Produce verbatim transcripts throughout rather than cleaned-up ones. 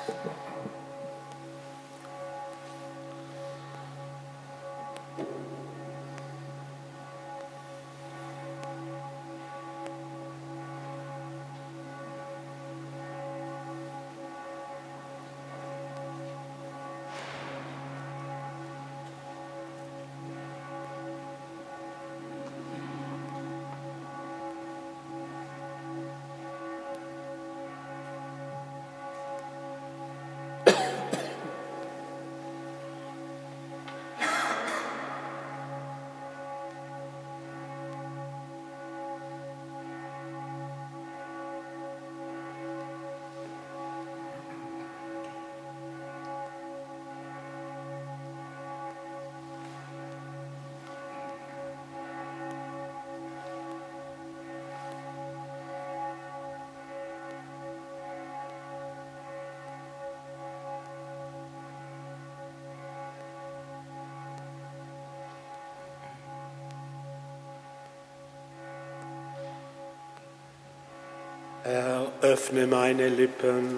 Herr, öffne meine Lippen.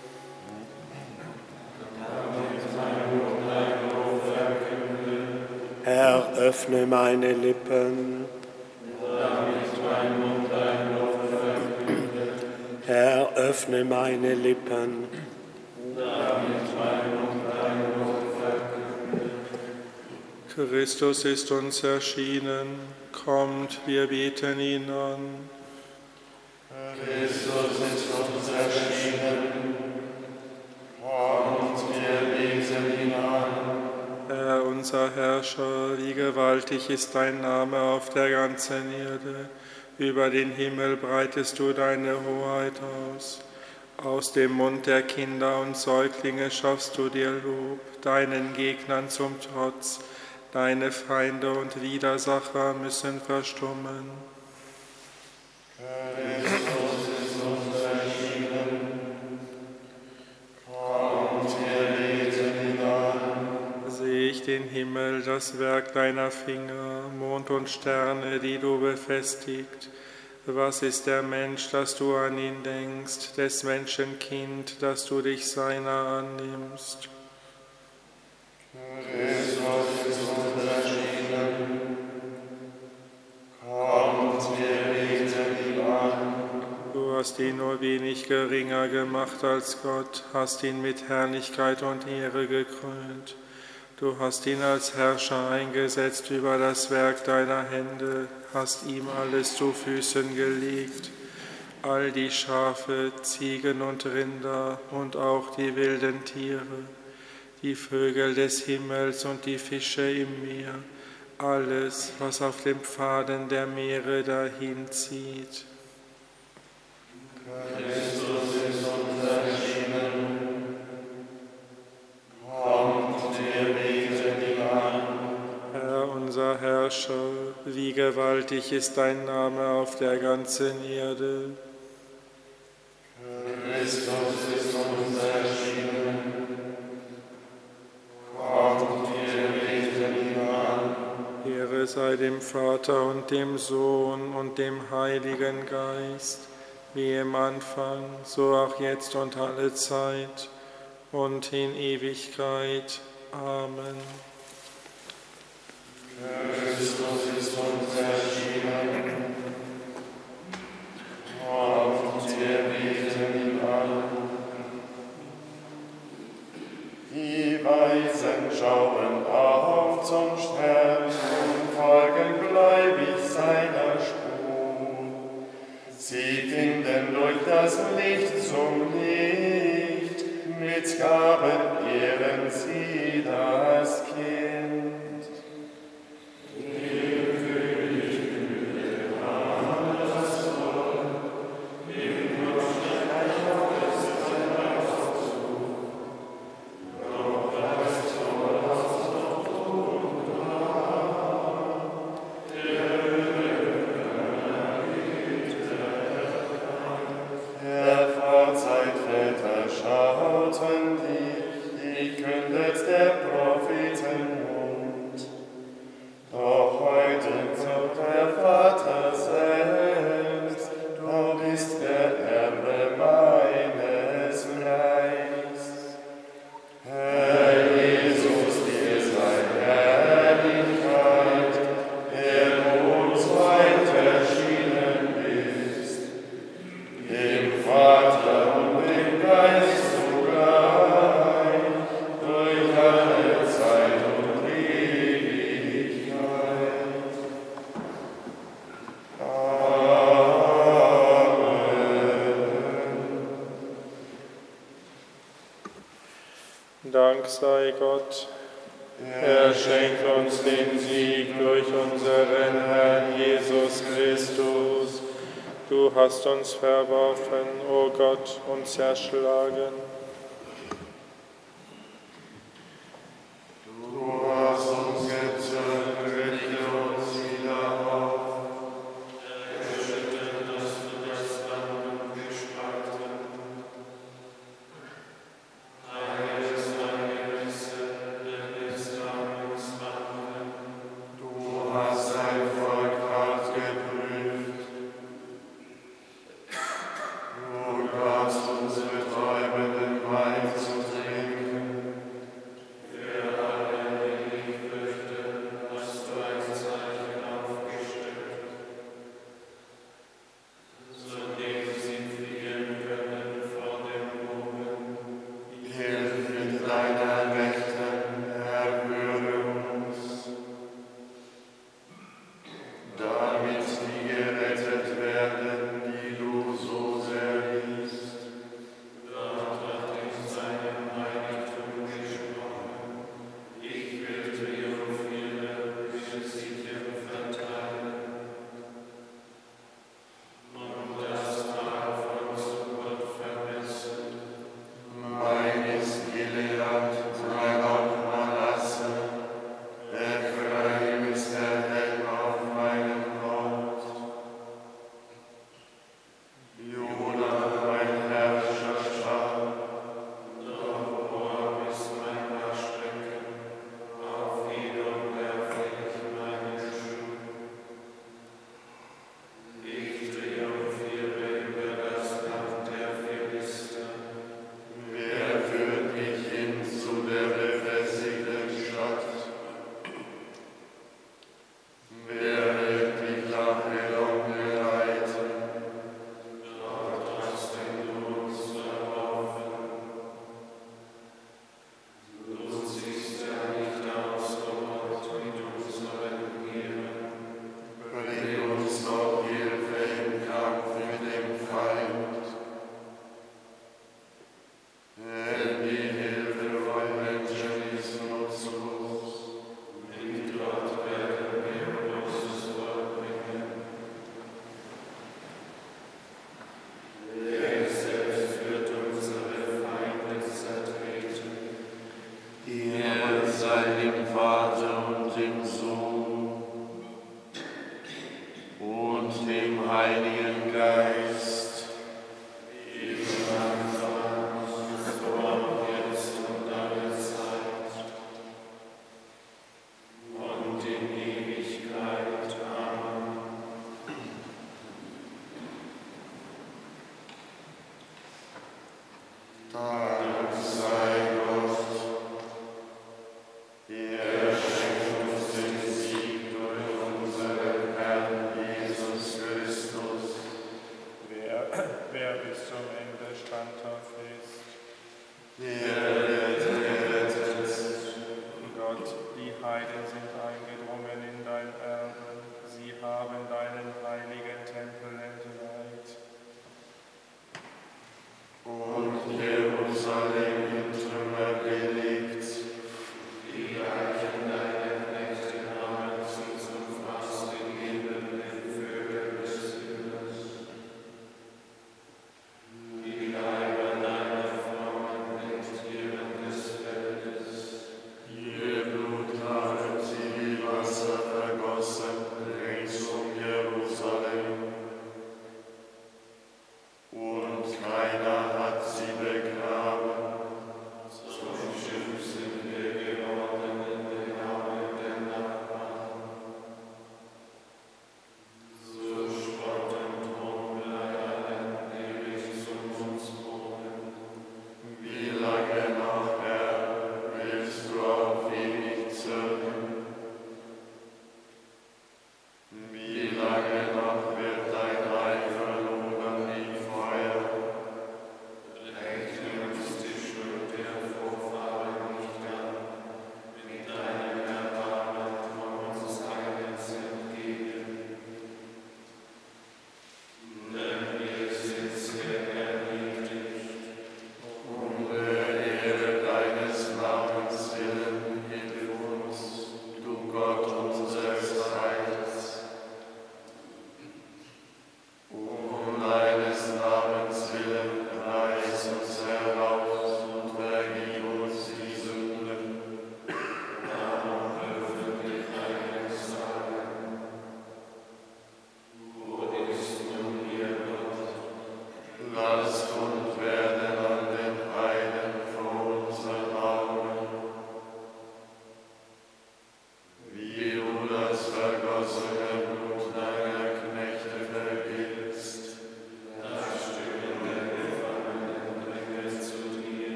Herr, öffne meine Lippen. Herr, öffne meine Lippen. Christus ist uns erschienen. Kommt, wir beten ihn an. Christus ist uns erschienen. Kommt, wir beten ihn an. Herr, unser Herrscher, wie gewaltig ist dein Name auf der ganzen Erde. Über den Himmel breitest du deine Hoheit aus. Aus dem Mund der Kinder und Säuglinge schaffst du dir Lob, deinen Gegnern zum Trotz. Deine Feinde und Widersacher müssen verstummen. Christus ist uns erschienen. Kommt, wir beten ihn an. Sehe ich den Himmel, das Werk deiner Finger, Mond und Sterne, die du befestigt. Was ist der Mensch, dass du an ihn denkst, des Menschen Kind, dass du dich seiner annimmst? Christus ist uns erschienen. Kommt, wir beten ihn an. Du hast ihn nur wenig geringer gemacht als Gott, hast ihn mit Herrlichkeit und Ehre gekrönt. Du hast ihn als Herrscher eingesetzt über das Werk deiner Hände, hast ihm alles zu Füßen gelegt. All die Schafe, Ziegen und Rinder und auch die wilden Tiere, die Vögel des Himmels und die Fische im Meer, alles, was auf den Pfaden der Meere dahin zieht. Christus ist uns erschienen. Kommt, wir beten ihn an. Herr, unser Herrscher, wie gewaltig ist dein Name auf der ganzen Erde. Christus ist uns erschienen. Kommt, wir beten ihn an. Ehre sei dem Vater und dem Sohn und dem Heiligen Geist, wie im Anfang, so auch jetzt und alle Zeit und in Ewigkeit. Amen. Christus ist uns erschienen. Kommt, wir beten ihn an. Die Weisen schauen auf zum Stern und folgen gläubig seiner Spur. Sie finden durch das Licht zum Licht, mit Gaben ehren sie das Kind. Meines Reichs. Dank sei Gott. Er schenkt uns den Sieg durch unseren Herrn Jesus Christus. Du hast uns verworfen, o Gott, und zerschlagen. Du hast uns gezürnt, richte uns wieder auf. Erschüttert hast du das Land gespalten. Heil ist deine Risse, denn es kann uns wandeln. Du hast dein Volk hart geprüft. Du gabst uns betäubenden Wein zu trinken. Für alle, die dich fürchten, hast du ein Zeichen aufgestellt, so dem sie fliehen können vor dem Bogen. Hilf mit deiner Rechten, erhöre uns, damit die gerettet werden, die du so sehr liebst. Gott hat in seinem Heiligtum gesprochen. Ich will triumphieren, will sie dir verteilen. Und das Tal von Sukkot vermessen. Mein ist Gilead, mein auch Manasse. Ephraim ist der Helm auf meinem Haupt. Juda, mein Herrscherschar, doch Moab ist mein Waschbecken, auf Edom werfe ich meine Schuhe. Ich triumphiere über das Land der Philister. Wer führt mich hin zu der befestigten Stadt? Wer wird mich nach Edom geleiten? Dort hast du uns verworfen. Du siehst ja nicht aus, o Gott, mit unseren Heeren. Bring uns doch Hilfe im Kampf mit dem Feind. Denn die Hilfe von Menschen ist nutzlos. Mit Gott werden wir Großes vollbringen. Er selbst wird unsere Feinde zertreten. Ehre sei dem Vater und dem Sohn und dem Heiligen Geist. Im Anfang, so jetzt und alle Zeit und in Ewigkeit. Amen. Dank sei Gott. Er schenkt uns den Sieg durch unseren Herrn Jesus Christus. Wer, wer bis zum Ende standhaft ist. Er wird gerettet. Gott, die Heiden sind eingedrungen in dein Erbe. Sie haben deinen heiligen Tempel entweiht. Und Jerusalem in Trümmer gelegt. Die Leichen deiner Knechte haben sie zum Fraß gegeben, den Vögeln des Himmels. Die Leiber deiner Frauen sind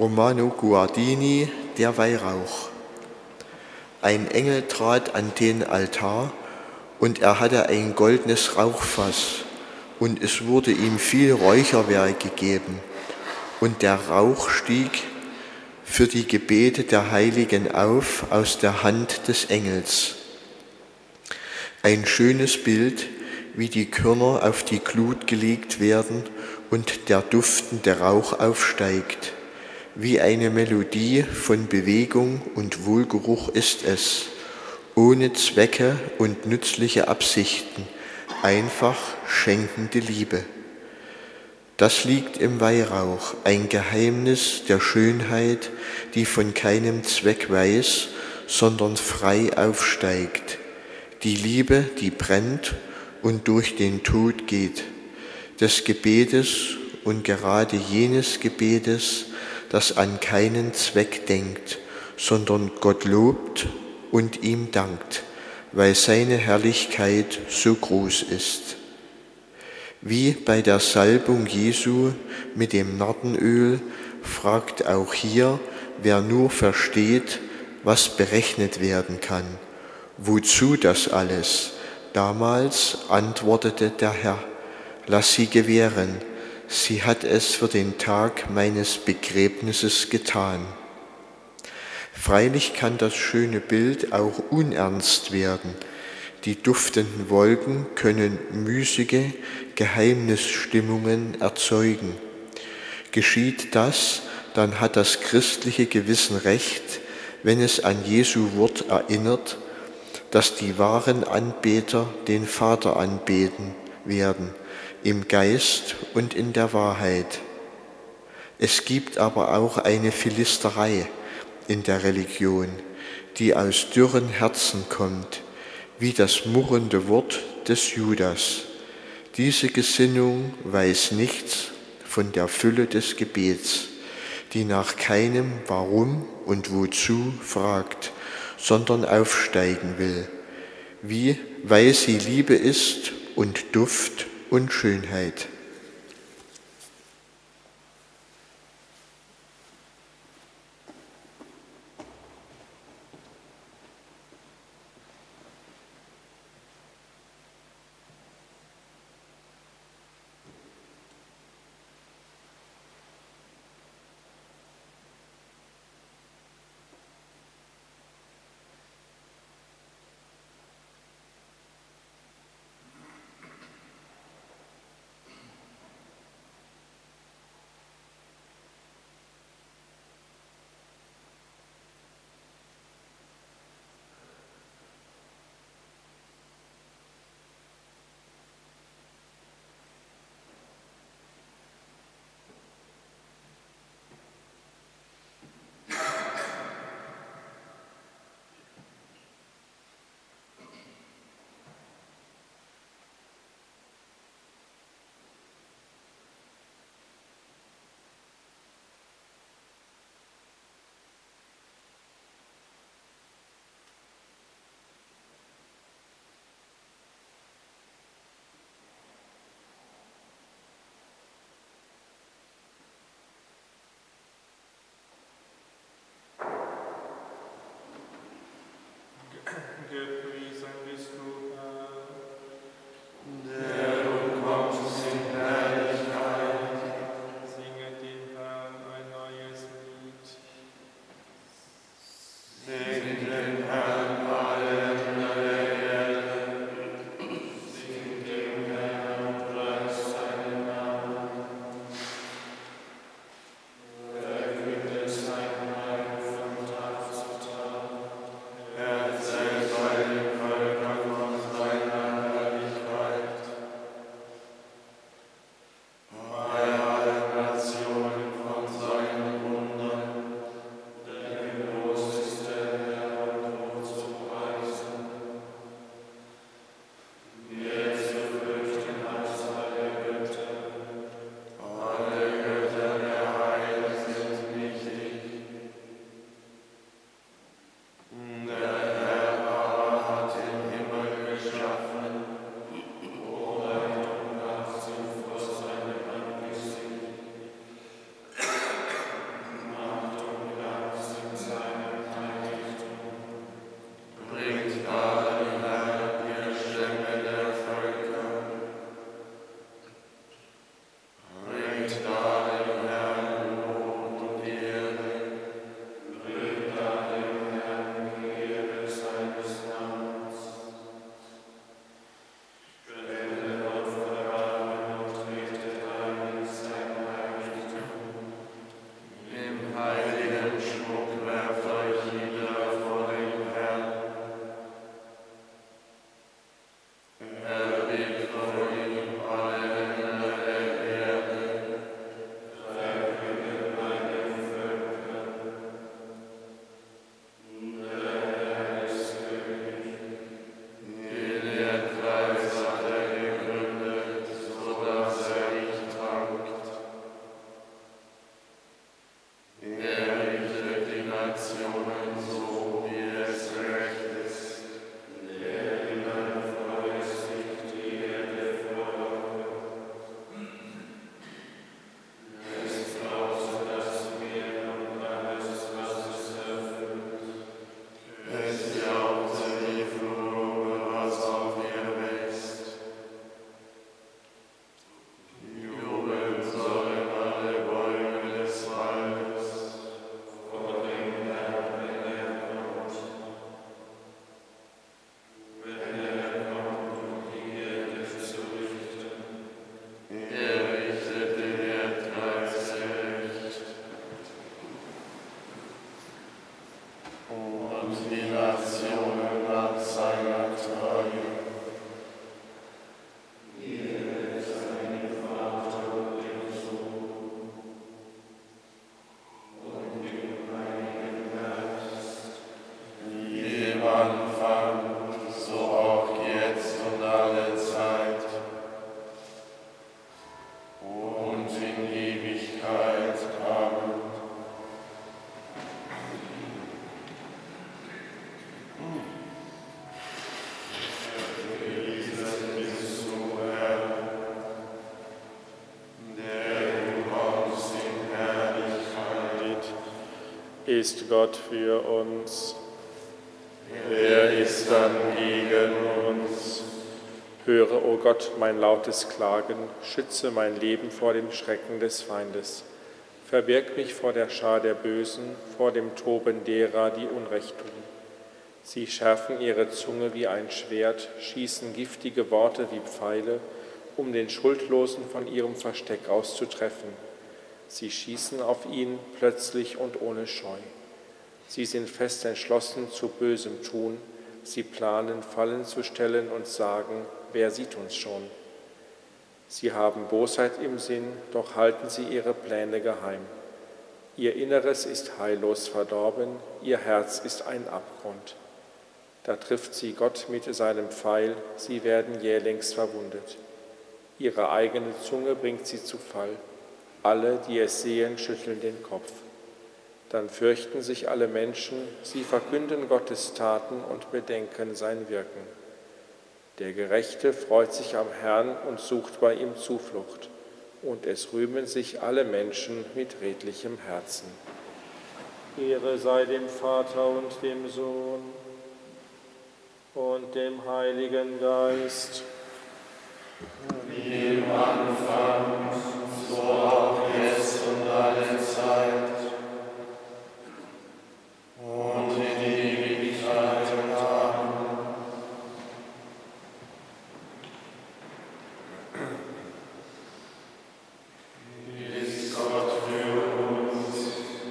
Romano Guardini, der Weihrauch. Ein Engel trat an den Altar, und er hatte ein goldenes Rauchfass, und es wurde ihm viel Räucherwerk gegeben, und der Rauch stieg für die Gebete der Heiligen auf aus der Hand des Engels. Ein schönes Bild, wie die Körner auf die Glut gelegt werden und der duftende Rauch aufsteigt. Wie eine Melodie von Bewegung und Wohlgeruch ist es, ohne Zwecke und nützliche Absichten, einfach schenkende Liebe. Das liegt im Weihrauch, ein Geheimnis der Schönheit, die von keinem Zweck weiß, sondern frei aufsteigt. Die Liebe, die brennt und durch den Tod geht, des Gebetes und gerade jenes Gebetes, das an keinen Zweck denkt, sondern Gott lobt und ihm dankt, weil seine Herrlichkeit so groß ist. Wie bei der Salbung Jesu mit dem Nardenöl fragt auch hier, wer nur versteht, was berechnet werden kann. Wozu das alles? Damals antwortete der Herr, lass sie gewähren, sie hat es für den Tag meines Begräbnisses getan. Freilich kann das schöne Bild auch unernst werden. Die duftenden Wolken können müßige Geheimnisstimmungen erzeugen. Geschieht das, dann hat das christliche Gewissen recht, wenn es an Jesu Wort erinnert, dass die wahren Anbeter den Vater anbeten werden, im Geist und in der Wahrheit. Es gibt aber auch eine Philisterei in der Religion, die aus dürren Herzen kommt, wie das murrende Wort des Judas. Diese Gesinnung weiß nichts von der Fülle des Gebets, die nach keinem Warum und Wozu fragt, sondern aufsteigen will, wie, weil sie Liebe ist und Duft und Schönheit. ist Gott für uns. Wer ist dann gegen uns? Höre, o Gott, mein lautes Klagen, schütze mein Leben vor dem Schrecken des Feindes. Verbirg mich vor der Schar der Bösen, vor dem Toben derer, die Unrecht tun. Sie schärfen ihre Zunge wie ein Schwert, schießen giftige Worte wie Pfeile, um den Schuldlosen von ihrem Versteck auszutreffen. Sie schießen auf ihn plötzlich und ohne Scheu. Sie sind fest entschlossen zu bösem Tun. Sie planen, Fallen zu stellen und sagen, wer sieht uns schon? Sie haben Bosheit im Sinn, doch halten sie ihre Pläne geheim. Ihr Inneres ist heillos verdorben, ihr Herz ist ein Abgrund. Da trifft sie Gott mit seinem Pfeil, sie werden jählings verwundet. Ihre eigene Zunge bringt sie zu Fall. Alle, die es sehen, schütteln den Kopf. Dann fürchten sich alle Menschen, sie verkünden Gottes Taten und bedenken sein Wirken. Der Gerechte freut sich am Herrn und sucht bei ihm Zuflucht, und es rühmen sich alle Menschen mit redlichem Herzen. Ehre sei dem Vater und dem Sohn und dem Heiligen Geist. Wie im Anfang, so auch jetzt und alle Zeit und in Ewigkeit. Amen. Ist Gott für uns?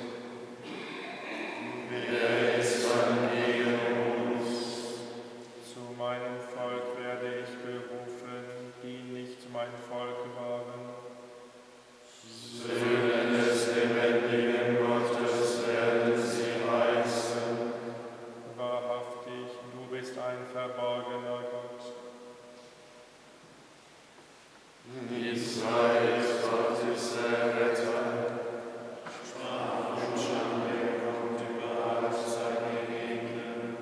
Wer ist dann gegen uns? Zu meinem Volk werde ich berufen, die nicht mein Volk waren. Söhne des lebendigen Gottes werden sie heißen. Wahrhaftig, du bist ein verborgener Gott. Israel, Gott ist der Retter. Schmach und Schande kommt über seine Gegner.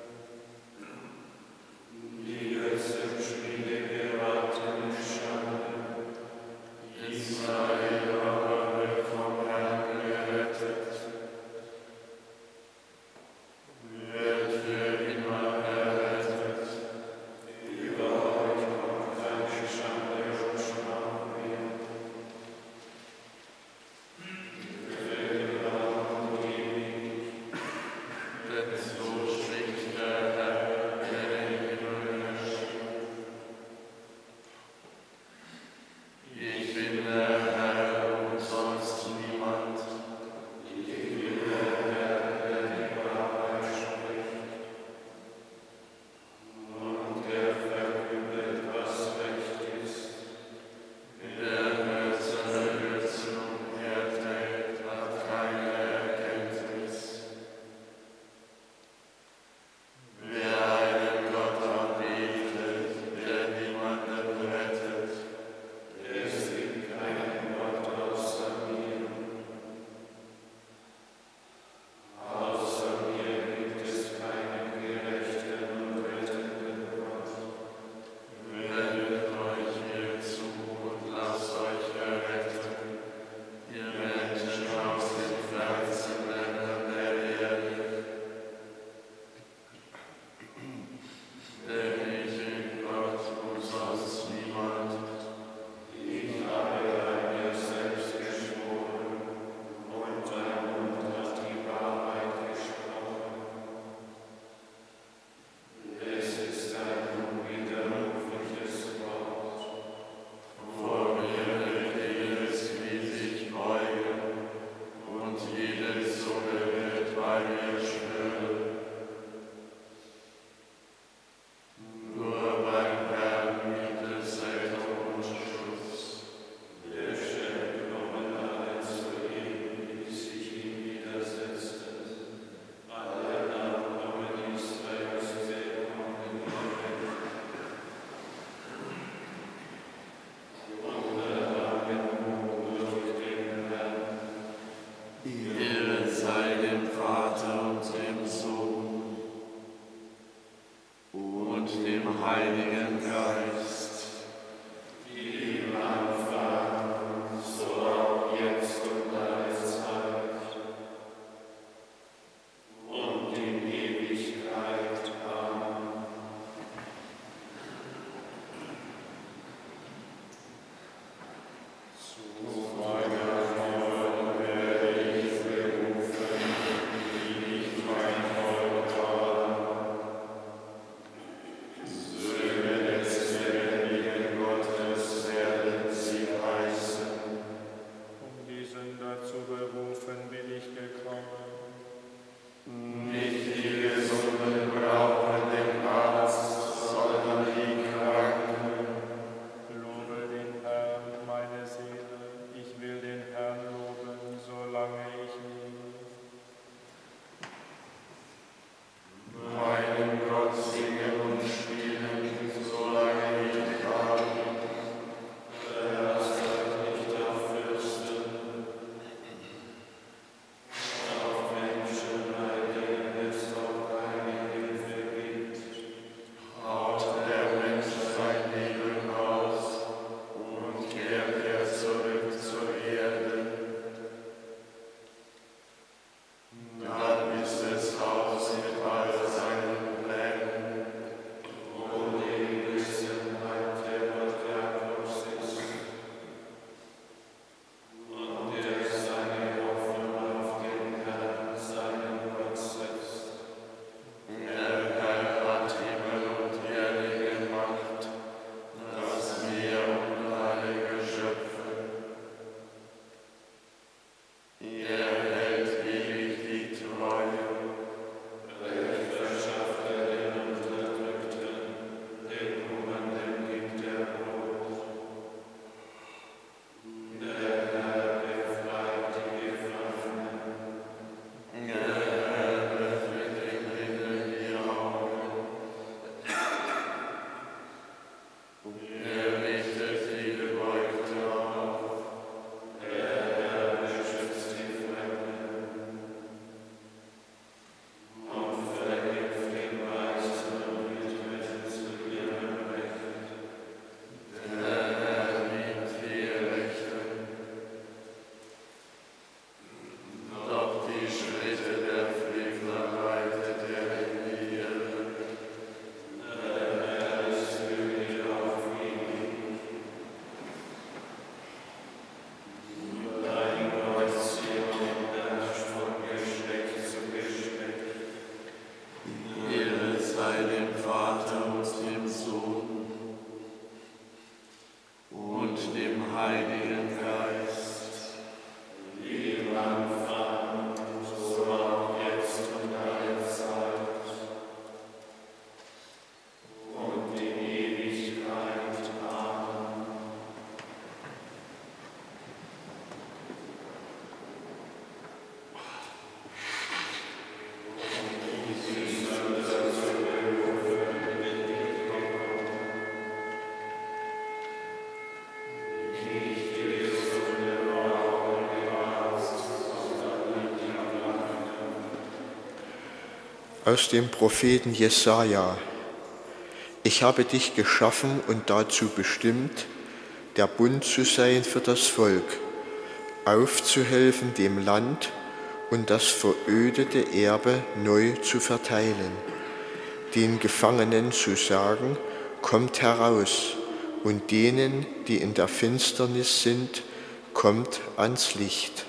Die Götzenspiele geraten in Schande. Israel aber wird vom Herrn gerettet. Wird für immer errettet. Über euch kommt keine Schande und Schmach mehr. Für immer und ewig. Denn so spricht der Herr, der den Himmel erschuf. Ich bin der Herr und sonst niemand. Ich bin der Herr, der die Wahrheit spricht. Und der verkündet, was recht ist. Der hört seine Lösung, er trägt, hat keine Erkenntnis. Wer einen Gott anbetet, der niemanden rettet, es gibt keinen Gott außer mir. Außer mir gibt es keinen gerechten und rettenden Gott. Wendet euch mir zu und lasst euch erretten, ihr Menschen aus den fernsten Ländern der Erde. Denn ich bin Gott und sonst niemand. Ich habe bei mir selbst geschworen und dein Mund hat die Wahrheit gesprochen. Es ist ein unwiderrufliches Wort. Vor mir wird jedes Knie sich beugen und jede Zunge wird bei mir schwören. Nur beim Herrn gibt es Rettung und Schutz. Der stellt genommen alle zu ihm, die sich ihm widersetzten. Alle Nachkommen Israels willkommen geweckt. Wunderbaren Mut durch den Herrn. Ehre sei dem Vater und dem Sohn und dem Heiligen Geist, wie im Anfang, so auch jetzt und alle Zeit aus dem Propheten Jesaja: Ich habe dich geschaffen und dazu bestimmt, der Bund zu sein für das Volk, aufzuhelfen dem Land und das verödete Erbe neu zu verteilen, den Gefangenen zu sagen, kommt heraus, und denen, die in der Finsternis sind, kommt ans Licht.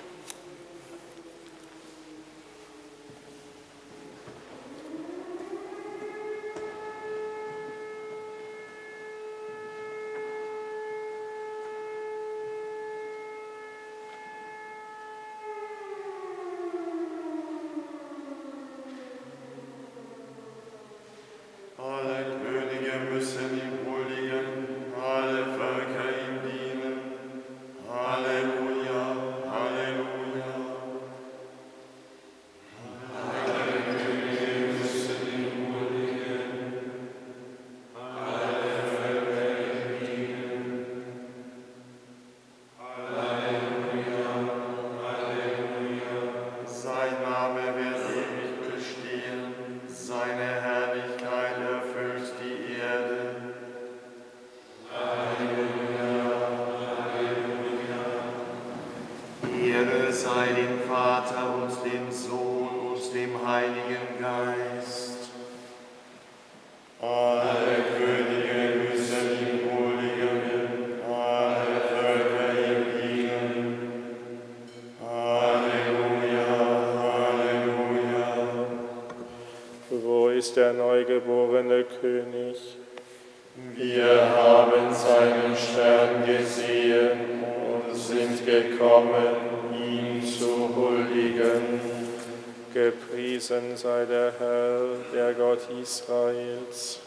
Der neugeborene König. Wir haben seinen Stern gesehen und sind gekommen, ihm zu huldigen. Gepriesen sei der Herr, der Gott Israels.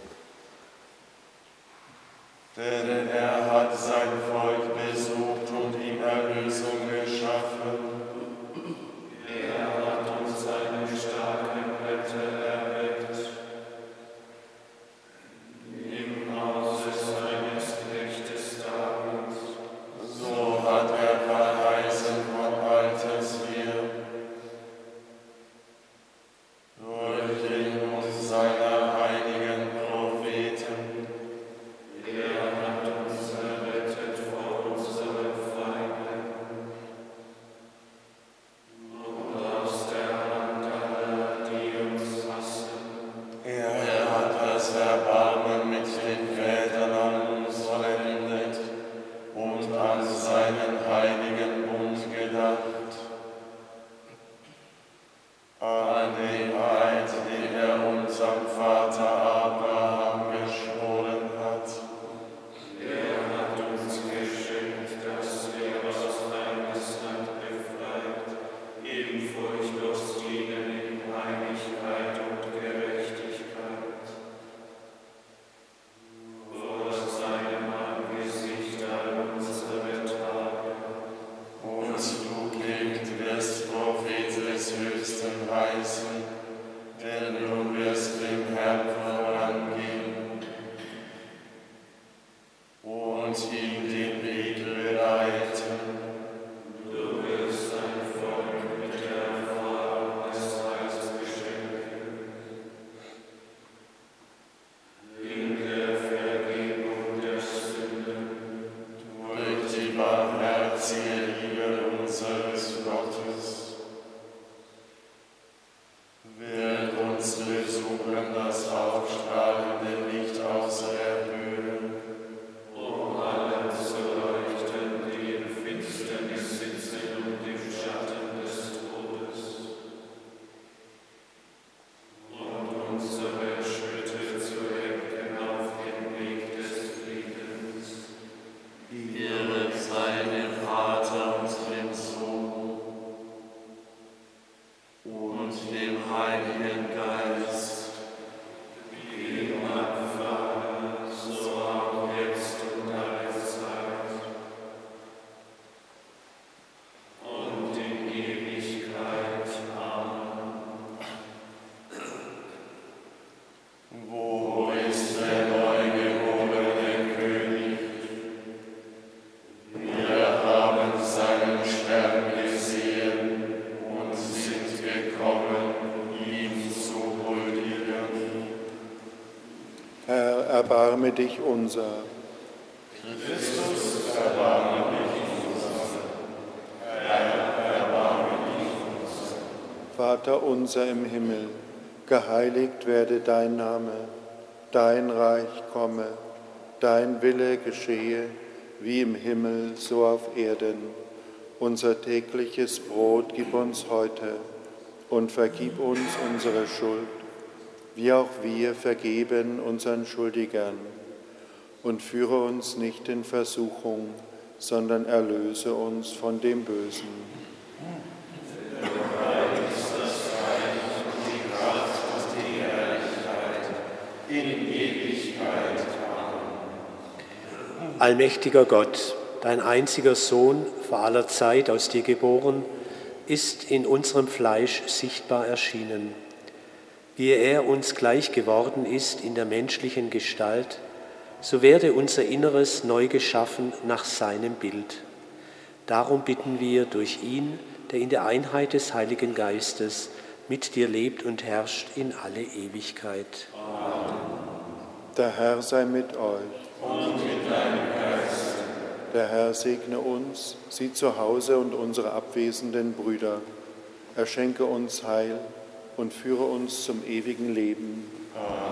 Denn er hat sein Volk besucht und ihm Erlösung geschaffen. Er hat uns seine starken Retter erweckt. Im Hause seines Knechtes David. So hat er verheißen von alters her. Durch den Mund seiner heiligen Propheten. Er hat uns errettet vor unseren Feinden und aus der Hand aller, die uns hassen. Er hat das Erbarmen mit den Vätern an uns vollendet und an seinen heiligen Bund gedacht. An den Eid, den er unserem Vater Abraham geschworen hat. Er hat uns geschenkt, dass wir aus Feindesland befreit, ihm furchtlos dienen in Heiligkeit und Gerechtigkeit. Vor seinem Angesicht all unsere Tage. Und du, Kind, wirst Prophet des Höchsten heißen, denn du wirst dem Herrn vorangehen und ihm den Weg bereiten. Du wirst dein Volk mit der Erfahrung des Heils beschenken, in der Vergebung der Sünden, durch die barmherzige Liebe unseres Gottes. Wird uns besuchen das aufstrahlende Licht aus der Höhe, um allen zu leuchten, die in Finsternis sitzen und im Schatten des Todes, und unsere Schritte zu lenken auf den Weg des Friedens. Ehre sei dem Vater und dem Sohn und dem Heiligen Geist, wie im Anfang, so auch jetzt und alle Zeit und in Ewigkeit. Amen. Wo ist der neugeborene König? Wir haben seinen Stern gesehen und sind gekommen, ihm zu erbarme dich unser. Christus, erbarme dich unser. Herr, erbarme dich unser. Vater unser im Himmel, geheiligt werde dein Name, dein Reich komme, dein Wille geschehe, wie im Himmel, so auf Erden. Unser tägliches Brot gib uns heute und vergib uns unsere Schuld, wie auch wir vergeben unseren Schuldigern. Und führe uns nicht in Versuchung, sondern erlöse uns von dem Bösen. In Ewigkeit. Allmächtiger Gott, dein einziger Sohn, vor aller Zeit aus dir geboren, ist in unserem Fleisch sichtbar erschienen. Wie er uns gleich geworden ist in der menschlichen Gestalt, so werde unser Inneres neu geschaffen nach seinem Bild. Darum bitten wir durch ihn, der in der Einheit des Heiligen Geistes mit dir lebt und herrscht in alle Ewigkeit. Amen. Der Herr sei mit euch. Und mit deinem Geist. Der Herr segne uns, sie zu Hause und unsere abwesenden Brüder. Er schenke uns Heil und führe uns zum ewigen Leben. Amen.